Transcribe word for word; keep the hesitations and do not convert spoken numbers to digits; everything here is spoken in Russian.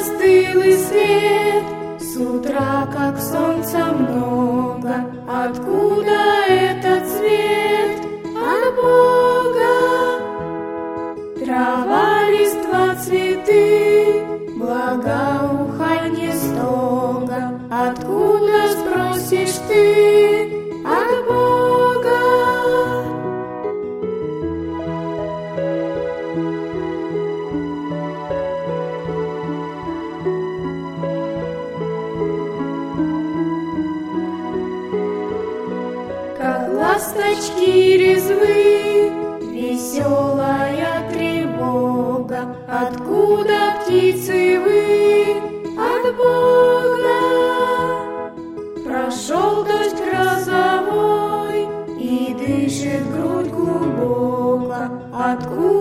застылый свет, с утра, как солнца много. Откуда этот свет? От Бога. Трава, листва, цветы, благоуханье стога. Откуда, спросишь ты? От Бога. Как ласточки резвы, веселая тревога. Откуда, птицы, вы? От Бога. Прошел дождь грозовой, и дышит грудь глубоко. Откуда?